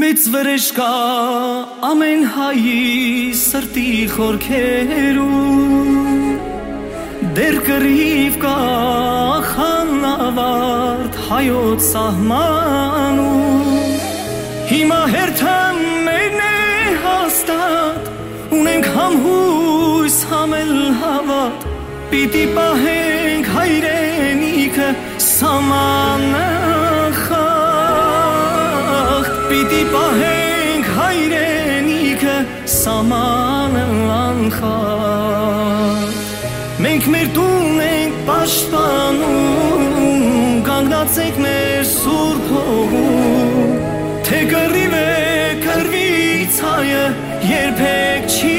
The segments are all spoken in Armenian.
Մեծ վրեժ կա ամեն հայի սրտի խորքերում, դեր կռիվ կա խանավարդ հայոց սահմանում, հիմա հերթը մերն է հաստատ, ունենք համհույս համել հավատ, պիտի պահենք հայրենիքը սամանը խախտ, պիտի պահենք հայրենիքը սամանը անխախտ, մենք մեր տուն ենք պաշտպանում, կանգնացեք մեր սուրբ հողում, թե կռիվ է կռվից հայը երբեք չի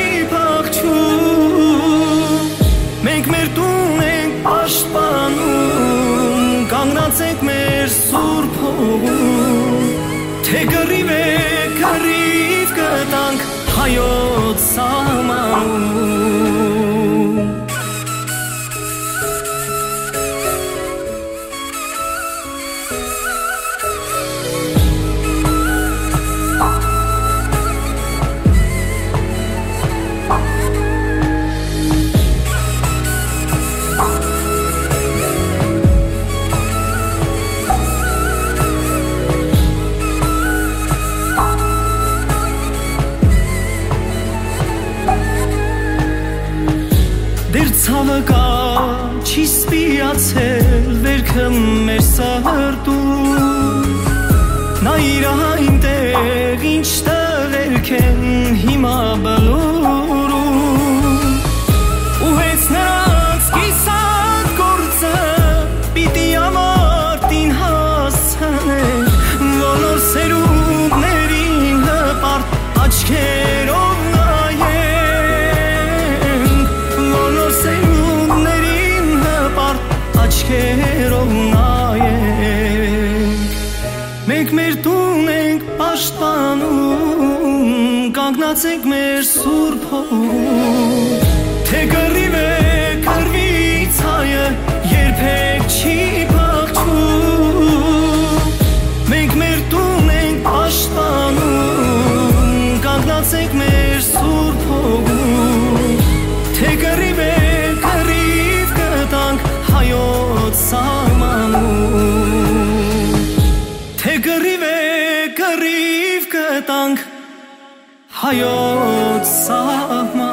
փախչում, մենք մեր տուն ենք պաշտպանում, կանգնացեք մեր սուրբ հողում, թե կռիվ է կռիվ կտանք հայոց սահմանում։ Ցավը կա չի սպիացել վերքը մեր սրտում, նայիր այնտեղ ինչ տղերք են հիմա բլուրում, ու հենց նրանց կիսատ գործը պիտի ամարտին հասցնել, բոլոր սերունդներին հպարտ աչքերով աչքերով նայենք, մենք մեր տուն ենք պաշտպանում, կանգնացեք մեր սուրբ հողում, թե կռիվ է կռվից հայը երբեք չի փախչում, մենք մեր տուն ենք պաշտպանում, կանգնացեք մեր սուրբ հողում, թե կռիվ է կռիվ կտանք հայոց սահմանում, թե կռիվ է կռիվ կտանք հայոց սահմանում։